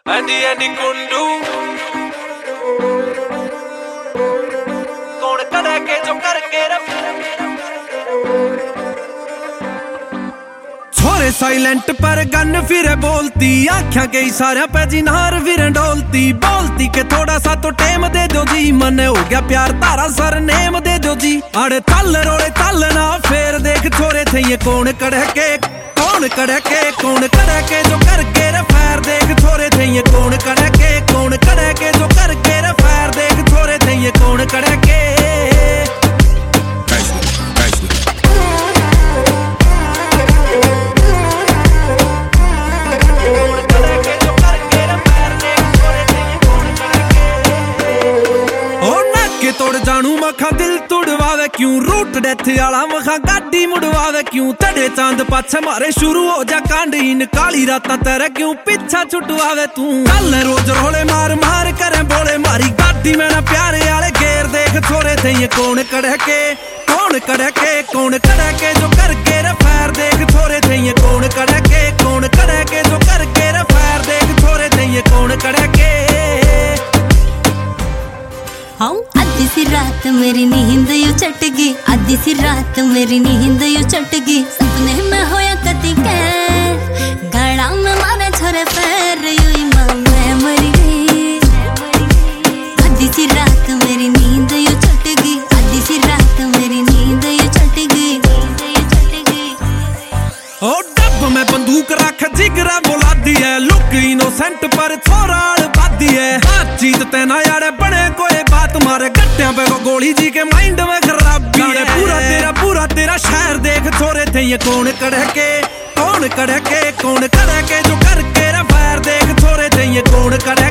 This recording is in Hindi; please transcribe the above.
ਐਨੀ ਕੁੰਡੂ ਕੌਣ ਕਰੇ ਕੇ ਜੋ ਕਰਕੇ ਰ छोरे साइलेंट पर गन फिर बोलती आख्या गई सारा पे जिनार फिर डोलती बोलती के थोड़ा सा तो टेम दे दो जी मन हो गया प्यार तारा सर नेम दे दो जी अरे तल रोड़े तल ना फेर देख छोरे थे ये कौन कड़े के कौन कड़े के कौन कड़े के जो करके रे फैर देख छोरे थे ये कौन कड़े के जो करके रे फैर देख छोरे थे ये कौन कड़े के तोड़ जानू मखा दिल तुड़वावे क्यों रूट डेथ आला मखा गाड़ी मुड़वावे क्यों तड़े चांद पाछे मारे शुरू हो जा कांड इन काली रातां तेरे क्यों पीछा छुटवावे तू कल रोज रोले मार मार करे बोले मारी गाड़ी में ना प्यारे आले घेर देख छोरे थे ये कौन कड़े के जो करके रे फैर देख छोरे थे ये कौन कड़े के जो करके रे फैर देख छोरे थे ये कौन कड़े के आधी सी रात मेरी नींद यू चट गई आधी सी रात मेरी नींद यू चट गई सपने में होया कति के गड़ा में मारे छोरे पैर यू मैं मर गई आधी सी रात मेरी नींद यू चट गई आधी सी रात मेरी नींद यू चट गई ओ डब में बंदूक रख जिगरा बोला दी है लुक इनोसेंट पर छोरा बादी है बातचीत तेना यारे बने कोई बात मारे गट्टियां पे को गोली जी के माइंड में खराबी है पूरा तेरा शहर देख छोरे थे ये कौन कड़े के जो करके रे फैर देख छोरे थे ये कौन कड़े